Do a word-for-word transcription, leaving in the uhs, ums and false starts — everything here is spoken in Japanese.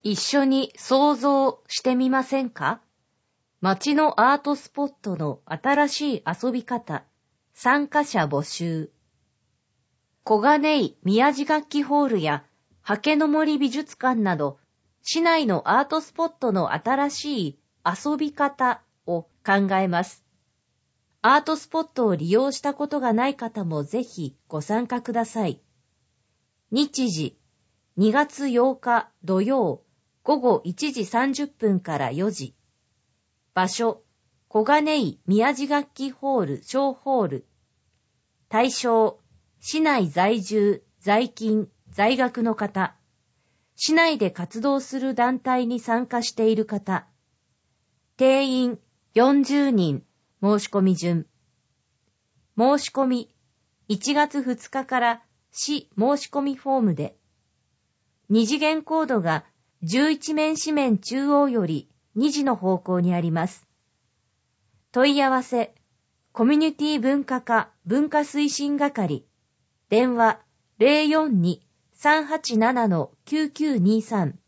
一緒に想像してみませんか？街のアートスポットの新しい遊び方、参加者募集。小金井宮地楽器ホールや刷毛の森美術館など、市内のアートスポットの新しい遊び方を考えます。アートスポットを利用したことがない方もぜひご参加ください。日時、にがつようか土曜午後いちじさんじゅっぷんからよじ。場所、小金井宮地楽器ホール小ホール。対象、市内在住、在勤、在学の方。市内で活動する団体に参加している方。定員よんじゅうにん、申し込み順。申し込み、いちがつふつかから市申し込みフォームで。二次元コードがじゅういち面紙面中央よりにじの方向にあります。問い合わせ、コミュニティ文化課文化推進係。電話 ゼロよんに さんはちなな きゅうきゅうにさん